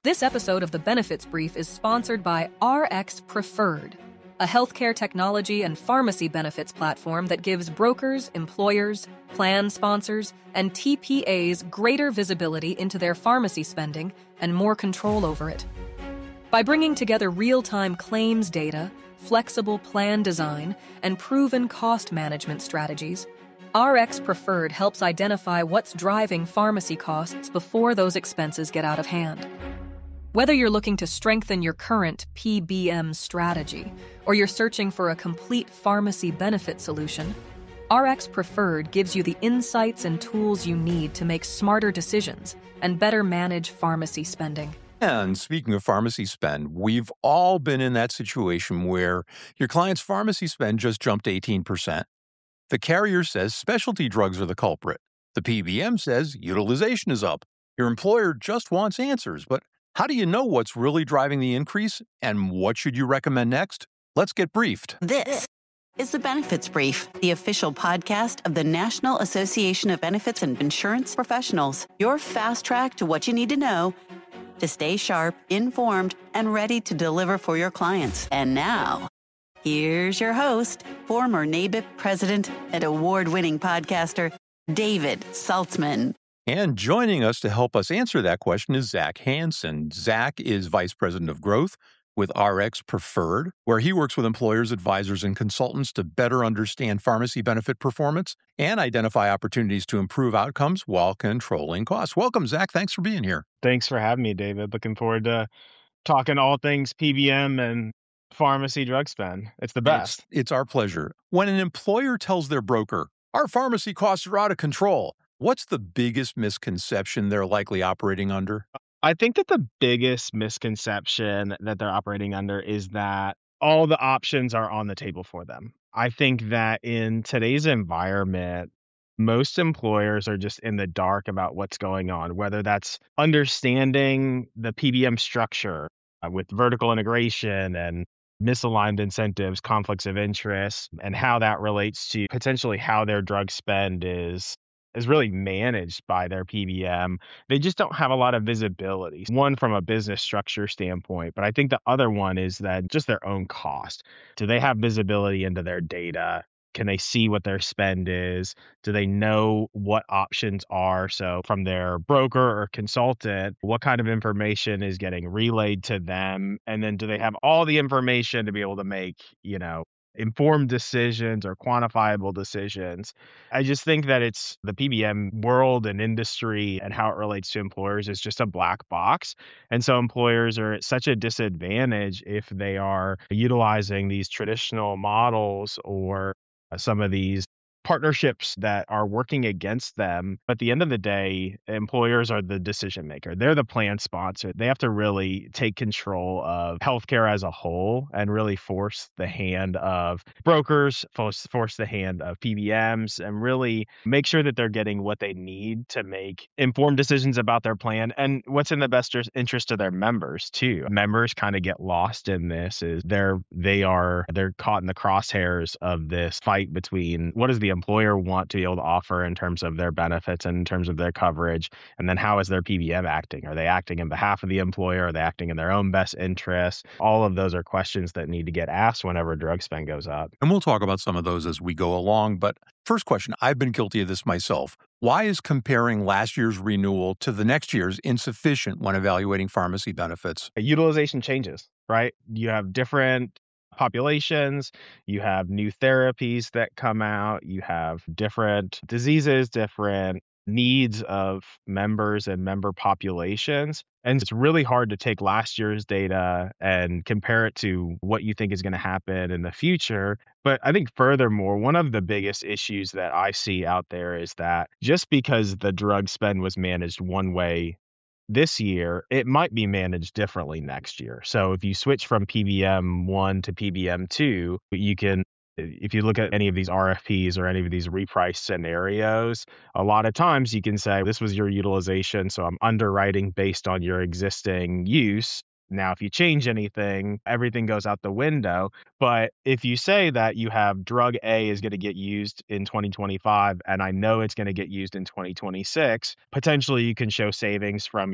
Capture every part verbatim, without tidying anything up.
This episode of the Benefits Brief is sponsored by R X Preferred, a healthcare technology and pharmacy benefits platform that gives brokers, employers, plan sponsors, and T P As greater visibility into their pharmacy spending and more control over it. By bringing together real-time claims data, flexible plan design, and proven cost management strategies, R X Preferred helps identify what's driving pharmacy costs before those expenses get out of hand. Whether you're looking to strengthen your current P B M strategy or you're searching for a complete pharmacy benefit solution, R X Preferred gives you the insights and tools you need to make smarter decisions and better manage pharmacy spending. And speaking of pharmacy spend, we've all been in that situation where your client's pharmacy spend just jumped eighteen percent. The carrier says specialty drugs are the culprit. The P B M says utilization is up. Your employer just wants answers, but how do you know what's really driving the increase and what should you recommend next? Let's get briefed. This is the Benefits Brief, the official podcast of the National Association of Benefits and Insurance Professionals. Your fast track to what you need to know to stay sharp, informed, and ready to deliver for your clients. And now, here's your host, former N A B I P president and award-winning podcaster, David Saltzman. And joining us to help us answer that question is Zach Hansen. Zach is Vice President of Growth with R X Preferred, where he works with employers, advisors, and consultants to better understand pharmacy benefit performance and identify opportunities to improve outcomes while controlling costs. Welcome, Zach. Thanks for being here. Thanks for having me, David. Looking forward to talking all things P B M and pharmacy drug spend. It's the best. It's, it's our pleasure. When an employer tells their broker, our pharmacy costs are out of control, what's the biggest misconception they're likely operating under? I think that the biggest misconception that they're operating under is that all the options are on the table for them. I think that in today's environment, most employers are just in the dark about what's going on, whether that's understanding the P B M structure uh, with vertical integration and misaligned incentives, conflicts of interest, and how that relates to potentially how their drug spend is is really managed by their P B M. They just don't have a lot of visibility. One from a business structure standpoint, but I think the other one is that just their own cost. Do they have visibility into their data? Can they see what their spend is? Do they know what options are? So from their broker or consultant, what kind of information is getting relayed to them? And then do they have all the information to be able to make, you know, informed decisions or quantifiable decisions? I just think that it's the P B M world and industry and how it relates to employers is just a black box. And so employers are at such a disadvantage if they are utilizing these traditional models or some of these partnerships that are working against them. At the end of the day, employers are the decision maker. They're the plan sponsor. They have to really take control of healthcare as a whole and really force the hand of brokers, force, force the hand of P B Ms, and really make sure that they're getting what they need to make informed decisions about their plan and what's in the best interest of their members too. Members kind of get lost in this is they're they are they're caught in the crosshairs of this fight between what is the employer want to be able to offer in terms of their benefits and in terms of their coverage, and then how is their P B M acting? Are they acting in behalf of the employer? Are they acting in their own best interests? All of those are questions that need to get asked whenever drug spend goes up. And we'll talk about some of those as we go along. But first question, I've been guilty of this myself. Why is comparing last year's renewal to the next year's insufficient when evaluating pharmacy benefits? Utilization changes, right? You have different populations, you have new therapies that come out, you have different diseases, different needs of members and member populations. And it's really hard to take last year's data and compare it to what you think is going to happen in the future. But I think furthermore, one of the biggest issues that I see out there is that just because the drug spend was managed one way this year, it might be managed differently next year. So if you switch from P B M one to P B M two, you can, if you look at any of these R F Ps or any of these reprice scenarios, a lot of times you can say, this was your utilization, so I'm underwriting based on your existing use. Now, if you change anything, everything goes out the window. But if you say that you have drug A is going to get used in twenty twenty-five, and I know it's going to get used in twenty twenty-six, potentially you can show savings from your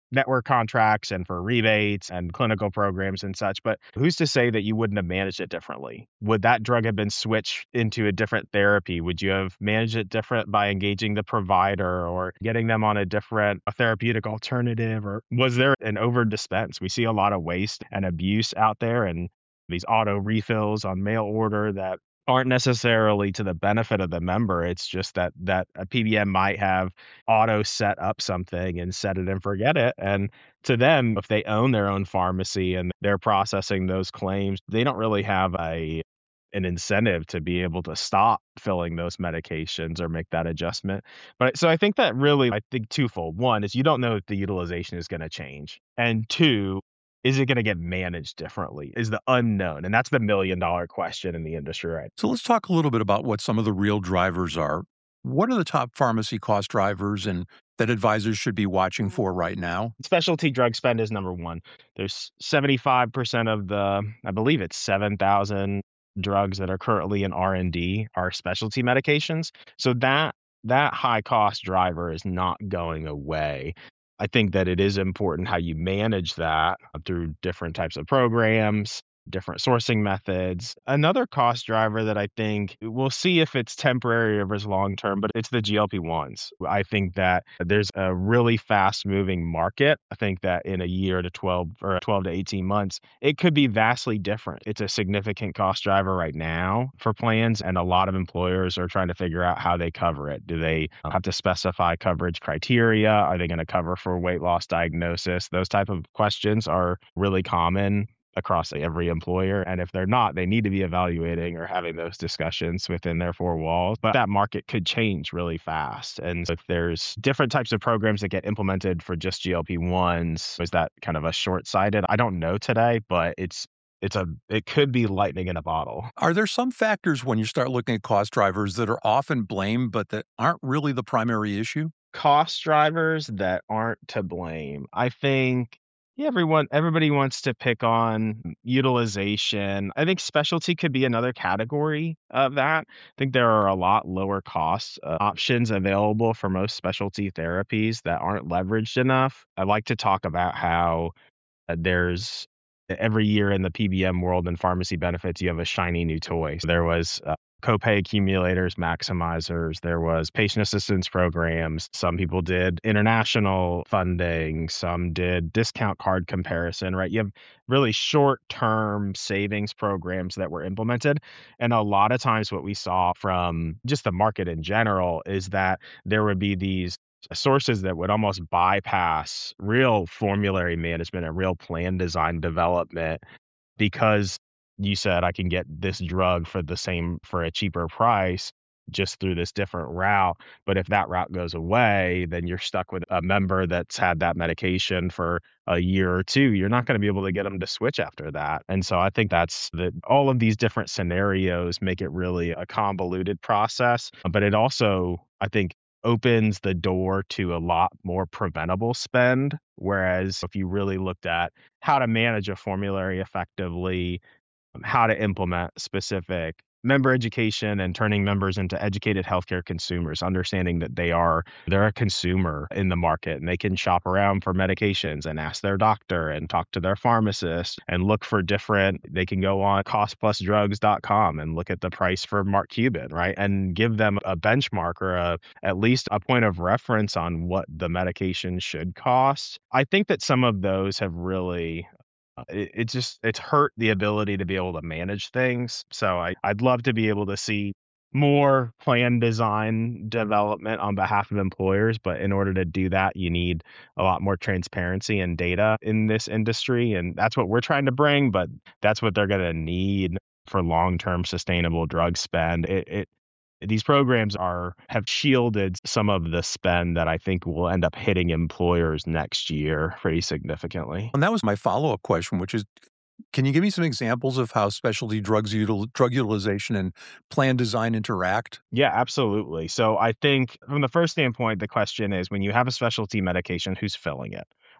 network contracts and for rebates and clinical programs and such. But who's to say that you wouldn't have managed it differently? Would that drug have been switched into a different therapy? Would you have managed it different by engaging the provider or getting them on a different a therapeutic alternative? Or was there an over dispense? We see a lot of waste and abuse out there, and these auto refills on mail order that aren't necessarily to the benefit of the member. It's just that that a P B M might have auto set up something and set it and forget it. And to them, if they own their own pharmacy and they're processing those claims, they don't really have a an incentive to be able to stop filling those medications or make that adjustment. But so I think that really, I think twofold. One is you don't know if the utilization is going to change. And two, is it going to get managed differently? Is the unknown. And that's the million dollar question in the industry, right? So let's talk a little bit about what some of the real drivers are. What are the top pharmacy cost drivers and that advisors should be watching for right now? Specialty drug spend is number one. There's seventy-five percent of the, I believe it's seven thousand drugs that are currently in R and D are specialty medications. So that that high cost driver is not going away. I think that it is important how you manage that through different types of programs, different sourcing methods. Another cost driver that I think we'll see if it's temporary or versus long term, but it's the G L P ones. I think that there's a really fast moving market. I think that in a year to twelve or twelve to eighteen months, it could be vastly different. It's a significant cost driver right now for plans, and a lot of employers are trying to figure out how they cover it. Do they have to specify coverage criteria? Are they going to cover for weight loss diagnosis? Those type of questions are really common across every employer. And if they're not, they need to be evaluating or having those discussions within their four walls. But that market could change really fast. And so if there's different types of programs that get implemented for just G L P ones, is that kind of a short-sighted? I don't know today, but it's it's a it could be lightning in a bottle. Are there some factors when you start looking at cost drivers that are often blamed, but that aren't really the primary issue? Cost drivers that aren't to blame. I think Yeah, everyone, everybody wants to pick on utilization. I think specialty could be another category of that. I think there are a lot lower cost uh, options available for most specialty therapies that aren't leveraged enough. I like to talk about how uh, there's every year in the P B M world and pharmacy benefits, you have a shiny new toy. So there was uh, copay accumulators, maximizers. There was patient assistance programs. Some people did international funding. Some did discount card comparison, right? You have really short-term savings programs that were implemented. And a lot of times what we saw from just the market in general is that there would be these sources that would almost bypass real formulary management and real plan design development because you said I can get this drug for the same for a cheaper price just through this different route. But if that route goes away, then you're stuck with a member that's had that medication for a year or two. You're not going to be able to get them to switch after that. And so I think that's that all of these different scenarios make it really a convoluted process. But it also, I think, opens the door to a lot more preventable spend. Whereas if you really looked at how to manage a formulary effectively, how to implement specific member education and turning members into educated healthcare consumers, understanding that they are they're a consumer in the market and they can shop around for medications and ask their doctor and talk to their pharmacist and look for different, they can go on cost plus drugs dot com and look at the price for Mark Cuban, right? And give them a benchmark or a, at least a point of reference on what the medication should cost. I think that some of those have really it, it just it's hurt the ability to be able to manage things. So I, I'd love to be able to see more plan design development on behalf of employers. But in order to do that, you need a lot more transparency and data in this industry. And that's what we're trying to bring, but that's what they're going to need for long-term sustainable drug spend. It, it These programs are have shielded some of the spend that I think will end up hitting employers next year pretty significantly. And that was my follow-up question, which is, can you give me some examples of how specialty drugs util- drug utilization and plan design interact? Yeah, absolutely. So I think from the first standpoint, the question is when you have a specialty medication, who's filling it?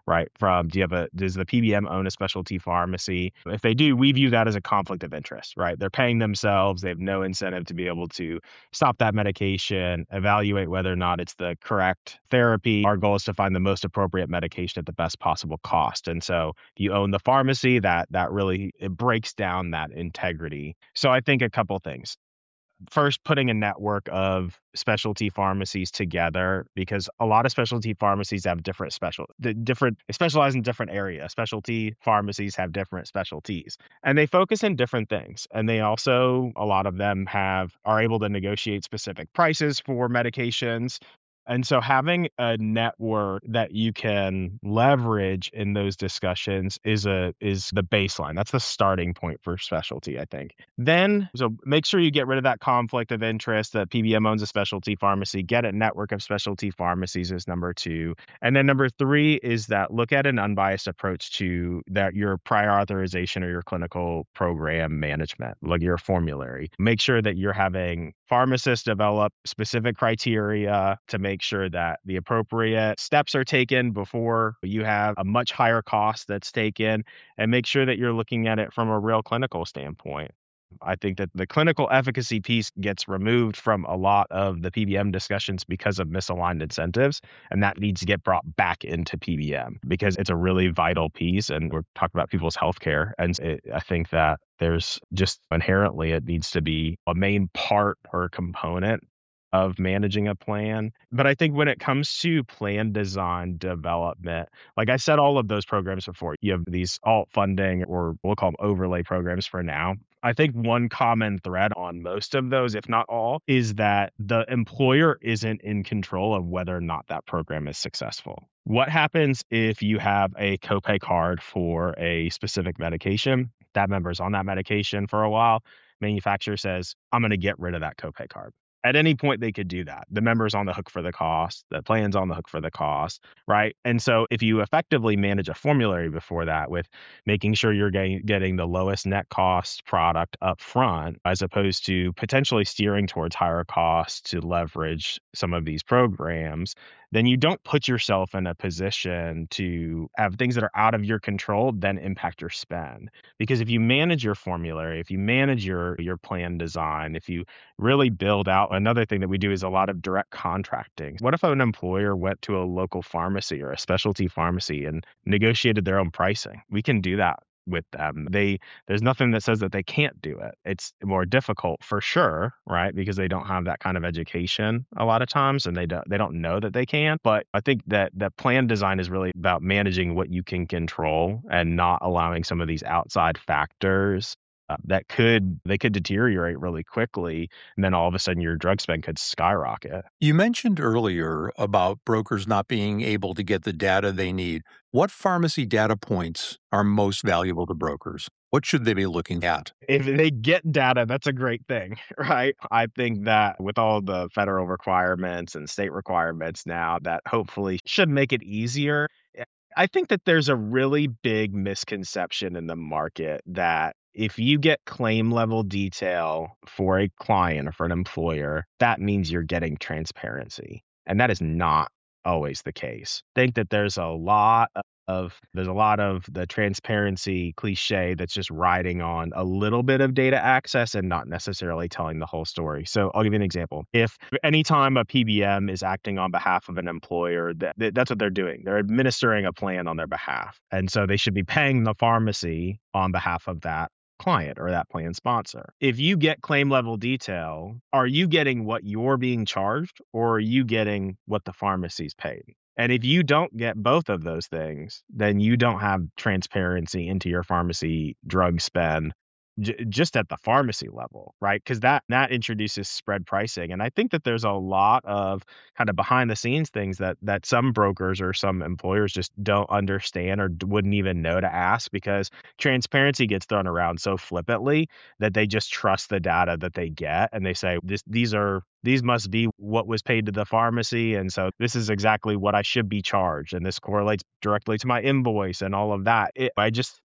right? From do you have a does the P B M own a specialty pharmacy? If they do, we view that as a conflict of interest, right? They're paying themselves. They have no incentive to be able to stop that medication, evaluate whether or not it's the correct therapy. Our goal is to find the most appropriate medication at the best possible cost. And so if you own the pharmacy, that that really it breaks down that integrity. So I think a couple things. First, putting a network of specialty pharmacies together, because a lot of specialty pharmacies have different special, the different specialize in different areas. Specialty pharmacies have different specialties, and they focus in different things. And they also, a lot of them have are able to negotiate specific prices for medications. And so having a network that you can leverage in those discussions is a is the baseline. That's the starting point for specialty, I think. Then, so make sure you get rid of that conflict of interest that P B M owns a specialty pharmacy. Get a network of specialty pharmacies is number two. And then number three is that look at an unbiased approach to that your prior authorization or your clinical program management, like your formulary. Make sure that you're having pharmacists develop specific criteria to make sure that the appropriate steps are taken before you have a much higher cost that's taken, and make sure that you're looking at it from a real clinical standpoint. I think that the clinical efficacy piece gets removed from a lot of the P B M discussions because of misaligned incentives, and that needs to get brought back into P B M because it's a really vital piece, and we're talking about people's healthcare. And it, I think that there's just inherently it needs to be a main part or component of managing a plan. But I think when it comes to plan design development, like I said, all of those programs before, you have these alt funding, or we'll call them overlay programs for now. I think one common thread on most of those, if not all, is that the employer isn't in control of whether or not that program is successful. What happens if you have a copay card for a specific medication? That member's on that medication for a while. Manufacturer says, I'm going to get rid of that copay card. At any point, they could do that. The member's on the hook for the cost. The plan's on the hook for the cost, right? And so if you effectively manage a formulary before that with making sure you're getting, getting the lowest net cost product up front, as opposed to potentially steering towards higher costs to leverage some of these programs, then you don't put yourself in a position to have things that are out of your control then impact your spend. Because if you manage your formulary, if you manage your your plan design, if you really build out, another thing that we do is a lot of direct contracting. What if an employer went to a local pharmacy or a specialty pharmacy and negotiated their own pricing? We can do that with them. They there's nothing that says that they can't do it. It's more difficult for sure, right? Because they don't have that kind of education a lot of times, and they don't they don't know that they can. But I think that that plan design is really about managing what you can control and not allowing some of these outside factors uh, that could they could deteriorate really quickly, and then all of a sudden your drug spend could skyrocket. You mentioned earlier about brokers not being able to get the data they need. What pharmacy data points are most valuable to brokers? What should they be looking at? If they get data, that's a great thing, right? I think that with all the federal requirements and state requirements now, that hopefully should make it easier. I think that there's a really big misconception in the market that if you get claim level detail for a client or for an employer, that means you're getting transparency. And that is not always the case. I think that there's a lot of there's a lot of the transparency cliche that's just riding on a little bit of data access and not necessarily telling the whole story. So I'll give you an example. If anytime a P B M is acting on behalf of an employer, that, that's what they're doing. They're administering a plan on their behalf. And so they should be paying the pharmacy on behalf of that client or that plan sponsor. If you get claim level detail, are you getting what you're being charged, or are you getting what the pharmacy's paid? And if you don't get both of those things, then you don't have transparency into your pharmacy drug spend j- just at the pharmacy level, right? Because that that introduces spread pricing. And I think that there's a lot of kind of behind the scenes things that that some brokers or some employers just don't understand or wouldn't even know to ask, because transparency gets thrown around so flippantly that they just trust the data that they get. And they say, this, these are These must be what was paid to the pharmacy. And so this is exactly what I should be charged. And this correlates directly to my invoice and all of that. It, I just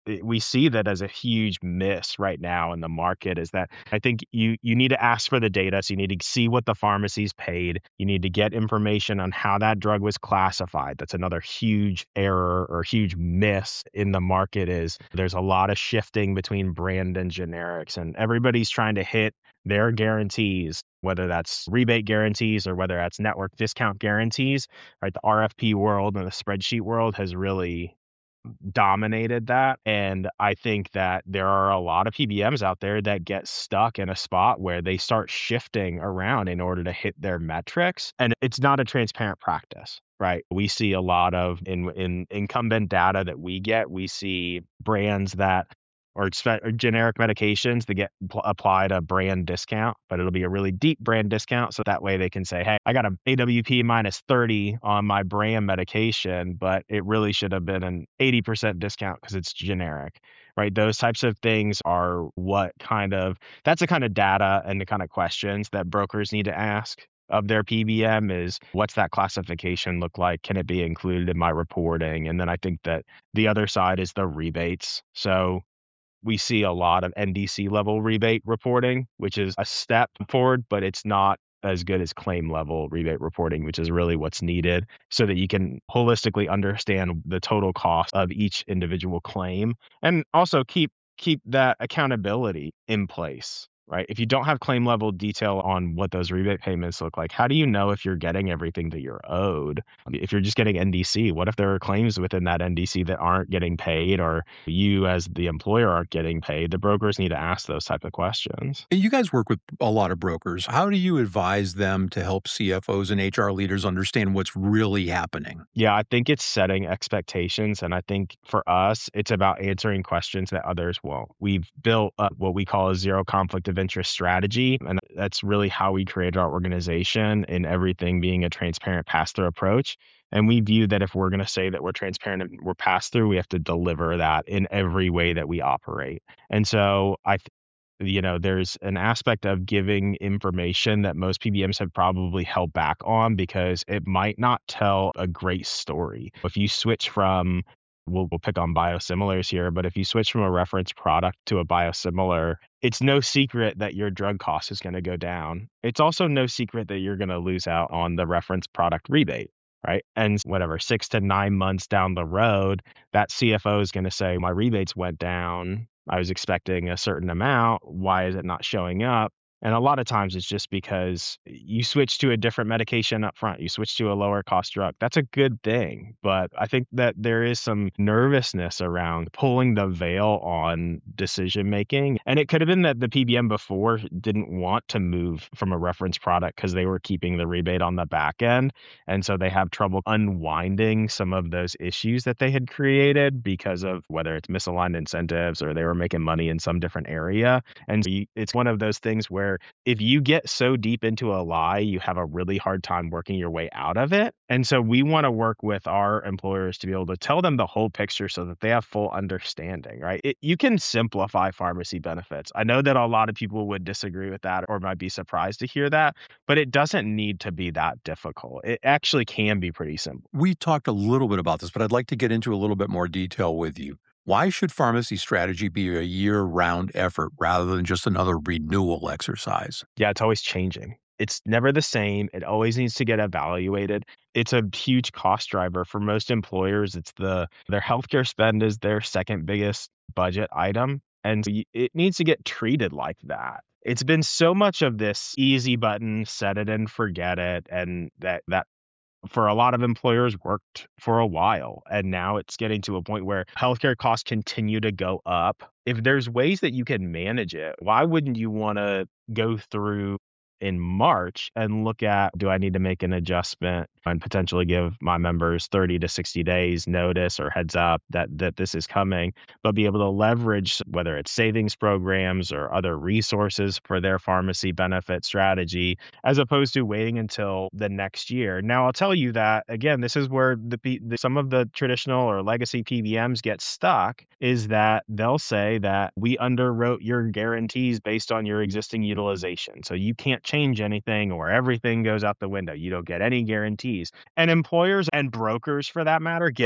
it- we see that as a huge miss right now in the market is that I think you you need to ask for the data. So you need to see what the pharmacies paid. You need to get information on how that drug was classified. That's another huge error or huge miss in the market is there's a lot of shifting between brand and generics, and everybody's trying to hit their guarantees, whether that's rebate guarantees or whether that's network discount guarantees, right? The R F P world and the spreadsheet world has really dominated that. And I think that there are a lot of P B Ms out there that get stuck in a spot where they start shifting around in order to hit their metrics. And it's not a transparent practice, right? We see a lot of in in incumbent data that we get, we see brands that or, expe- or generic medications that get pl- applied a brand discount, but it'll be a really deep brand discount. So that way they can say, hey, I got an A W P minus thirty on my brand medication, but it really should have been an eighty percent discount because it's generic, right? Those types of things are what kind of, that's the kind of data and the kind of questions that brokers need to ask of their P B M is what's that classification look like? Can it be included in my reporting? And then I think that the other side is the rebates. So we see a lot of N D C level rebate reporting, which is a step forward, but it's not as good as claim level rebate reporting, which is really what's needed so that you can holistically understand the total cost of each individual claim and also keep keep that accountability in place. Right. If you don't have claim level detail on what those rebate payments look like, how do you know if you're getting everything that you're owed? If you're just getting N D C, what if there are claims within that N D C that aren't getting paid or you as the employer aren't getting paid? The brokers need to ask those type of questions. You guys work with a lot of brokers. How do you advise them to help C F Os and H R leaders understand what's really happening? Yeah, I think it's setting expectations. And I think for us, it's about answering questions that others won't. We've built up what we call a zero conflict of interest strategy. And that's really how we created our organization in everything being a transparent pass-through approach. And we view that if we're going to say that we're transparent and we're pass-through, we have to deliver that in every way that we operate. And so I th- you know, there's an aspect of giving information that most P B Ms have probably held back on because it might not tell a great story. If you switch from We'll, we'll pick on biosimilars here, but if you switch from a reference product to a biosimilar, it's no secret that your drug cost is going to go down. It's also no secret that you're going to lose out on the reference product rebate, right? And whatever, six to nine months down the road, that C F O is going to say, my rebates went down. I was expecting a certain amount. Why is it not showing up? And a lot of times it's just because you switch to a different medication up front. You switch to a lower cost drug. That's a good thing. But I think that there is some nervousness around pulling the veil on decision making. And it could have been that the P B M before didn't want to move from a reference product because they were keeping the rebate on the back end. And so they have trouble unwinding some of those issues that they had created because of whether it's misaligned incentives or they were making money in some different area. And so you, it's one of those things where if you get so deep into a lie, you have a really hard time working your way out of it. And so we want to work with our employers to be able to tell them the whole picture so that they have full understanding, right? It, you can simplify pharmacy benefits. I know that a lot of people would disagree with that or might be surprised to hear that, but it doesn't need to be that difficult. It actually can be pretty simple. We talked a little bit about this, but I'd like to get into a little bit more detail with you. Why should pharmacy strategy be a year-round effort rather than just another renewal exercise? Yeah, it's always changing. It's never the same. It always needs to get evaluated. It's a huge cost driver for most employers. It's the their healthcare spend is their second biggest budget item, and it needs to get treated like that. It's been so much of this easy button, set it and forget it, and that that for a lot of employers worked for a while. And now it's getting to a point where healthcare costs continue to go up. If there's ways that you can manage it, why wouldn't you want to go through in March and look at, do I need to make an adjustment and potentially give my members thirty to sixty days notice or heads up that, that this is coming, but be able to leverage whether it's savings programs or other resources for their pharmacy benefit strategy, as opposed to waiting until the next year. Now, I'll tell you that, again, this is where the, the some of the traditional or legacy P B Ms get stuck, is that they'll say that we underwrote your guarantees based on your existing utilization. So you can't change anything or everything goes out the window. You don't get any guarantees. And employers and brokers, for that matter, get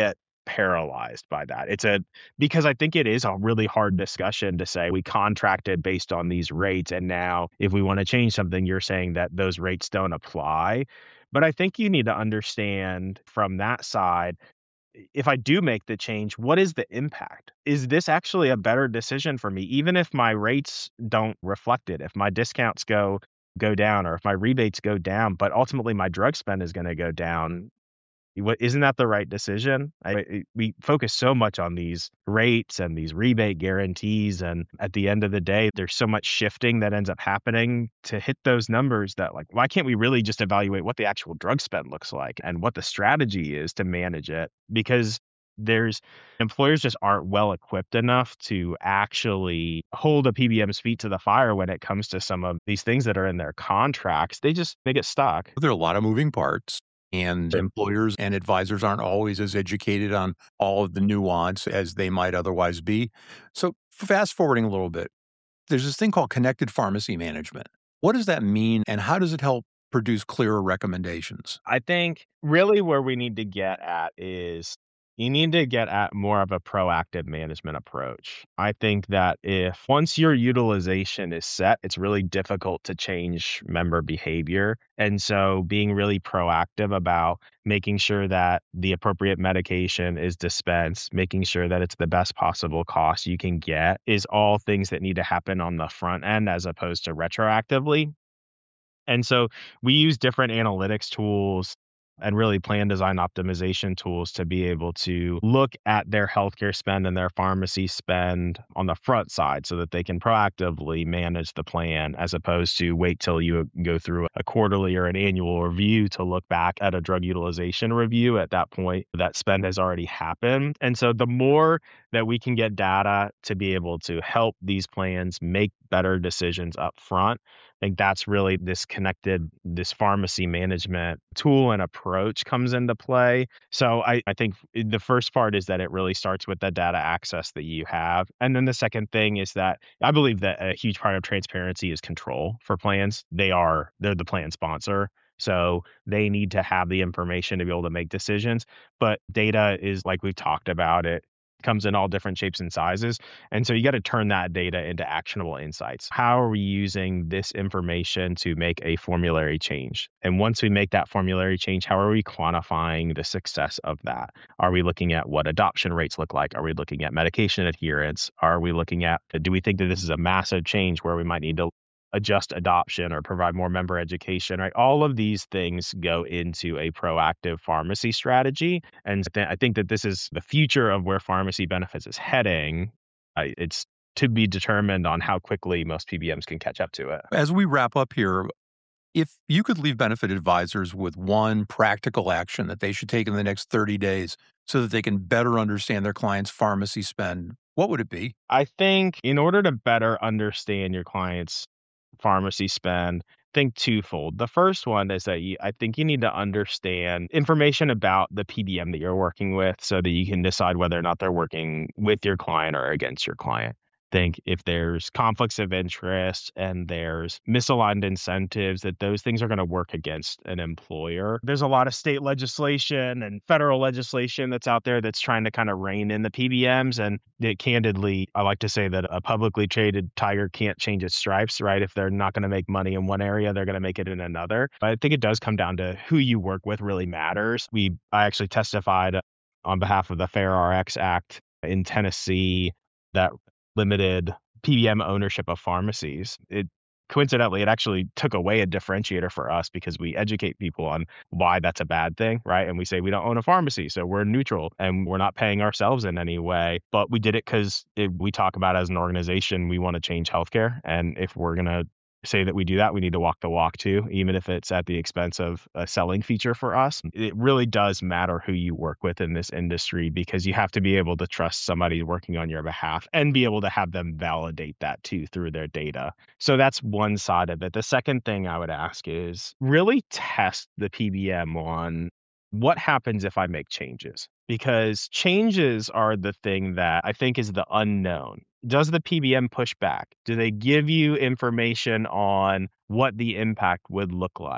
paralyzed by that. It's a because I think it is a really hard discussion to say we contracted based on these rates, and now if we want to change something, you're saying that those rates don't apply. But I think you need to understand from that side, if I do make the change, what is the impact? Is this actually a better decision for me? Even if my rates don't reflect it, if my discounts go go down or if my rebates go down, but ultimately my drug spend is going to go down, what isn't that the right decision? I, I- we focus so much on these rates and these rebate guarantees, and at the end of the day, there's so much shifting that ends up happening to hit those numbers that, like, why can't we really just evaluate what the actual drug spend looks like and what the strategy is to manage it? Because there's employers just aren't well equipped enough to actually hold a P B M's feet to the fire when it comes to some of these things that are in their contracts. They just they get stuck. There are a lot of moving parts, and Sure. employers and advisors aren't always as educated on all of the nuance as they might otherwise be. So, fast forwarding a little bit, there's this thing called connected pharmacy management. What does that mean, and how does it help produce clearer recommendations? I think really where we need to get at is you need to get at more of a proactive management approach. I think that if once your utilization is set, it's really difficult to change member behavior. And so being really proactive about making sure that the appropriate medication is dispensed, making sure that it's the best possible cost you can get is all things that need to happen on the front end as opposed to retroactively. And so we use different analytics tools and really plan design optimization tools to be able to look at their healthcare spend and their pharmacy spend on the front side so that they can proactively manage the plan as opposed to wait till you go through a quarterly or an annual review to look back at a drug utilization review. At that point, that spend has already happened. And so the more that we can get data to be able to help these plans make better decisions up front, I think that's really this connected, this pharmacy management tool and approach comes into play. So I, I think the first part is that it really starts with the data access that you have. And then the second thing is that I believe that a huge part of transparency is control for plans. They are, they're the plan sponsor. So they need to have the information to be able to make decisions. But data is, like we've talked about, it comes in all different shapes and sizes. And so you got to turn that data into actionable insights. How are we using this information to make a formulary change? And once we make that formulary change, how are we quantifying the success of that? Are we looking at what adoption rates look like? Are we looking at medication adherence? Are we looking at, do we think that this is a massive change where we might need to adjust adoption or provide more member education, right? All of these things go into a proactive pharmacy strategy. And th- I think that this is the future of where pharmacy benefits is heading. Uh, it's to be determined on how quickly most P B Ms can catch up to it. As we wrap up here, if you could leave benefit advisors with one practical action that they should take in the next thirty days so that they can better understand their clients' pharmacy spend, what would it be? I think in order to better understand your clients' pharmacy spend, think twofold. The first one is that you, I think you need to understand information about the P B M that you're working with so that you can decide whether or not they're working with your client or against your client. Think if there's conflicts of interest and there's misaligned incentives, that those things are going to work against an employer. There's a lot of state legislation and federal legislation that's out there that's trying to kind of rein in the P B Ms. And it, candidly, I like to say that a publicly traded tiger can't change its stripes, right? If they're not going to make money in one area, they're going to make it in another. But I think it does come down to who you work with really matters. We, I actually testified on behalf of the Fair R X Act in Tennessee that limited P B M ownership of pharmacies. It coincidentally, it actually took away a differentiator for us because we educate people on why that's a bad thing, right? And we say we don't own a pharmacy, so we're neutral and we're not paying ourselves in any way. But we did it because we talk about as an organization, we want to change healthcare. And if we're going to say that we do that, we need to walk the walk too, even if it's at the expense of a selling feature for us. It really does matter who you work with in this industry because you have to be able to trust somebody working on your behalf and be able to have them validate that too through their data. So that's one side of it. The second thing I would ask is really test the P B M on what happens if I make changes, because changes are the thing that I think is the unknown. Does the P B M push back? Do they give you information on what the impact would look like?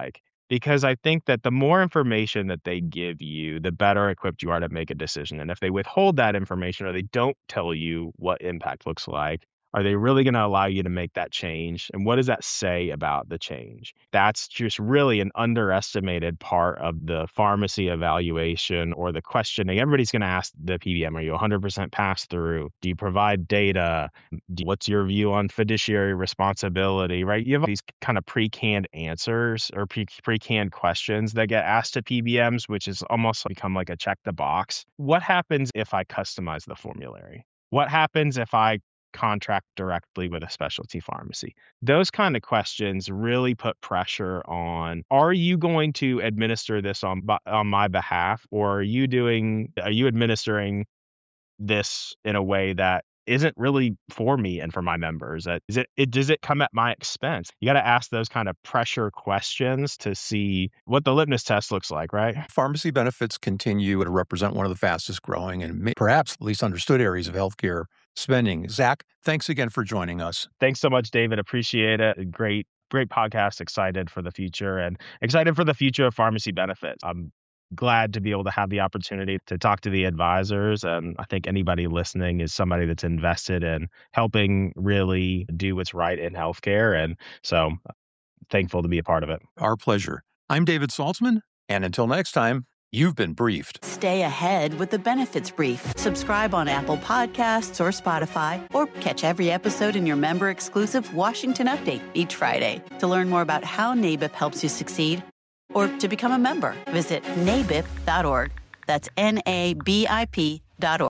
because I think that the more information that they give you, the better equipped you are to make a decision. And if they withhold that information or they don't tell you what impact looks like, are they really going to allow you to make that change? And what does that say about the change? That's just really an underestimated part of the pharmacy evaluation or the questioning. Everybody's going to ask the P B M, are you one hundred percent pass through? Do you provide data? What's your view on fiduciary responsibility, right? You have these kind of pre-canned answers or pre- pre-canned questions that get asked to P B Ms, which is almost become like a check the box. What happens if I customize the formulary? What happens if I contract directly with a specialty pharmacy? Those kind of questions really put pressure on, are you going to administer this on on my behalf, or are you doing are you administering this in a way that isn't really for me and for my members? Is it, it does it come at my expense? You got to ask those kind of pressure questions to see what the litmus test looks like, right? Pharmacy benefits continue to represent one of the fastest growing and perhaps least understood areas of healthcare spending. Zach, thanks again for joining us. Thanks so much, David. Appreciate it. Great, great podcast. Excited for the future and excited for the future of pharmacy benefits. I'm glad to be able to have the opportunity to talk to the advisors. And I think anybody listening is somebody that's invested in helping really do what's right in healthcare. And so thankful to be a part of it. Our pleasure. I'm David Saltzman. And until next time, you've been briefed. Stay ahead with the Benefits Brief. Subscribe on Apple Podcasts or Spotify, or catch every episode in your member-exclusive Washington Update each Friday. To learn more about how N A B I P helps you succeed, or to become a member, visit N A B I P dot org. That's N A B I P dot org.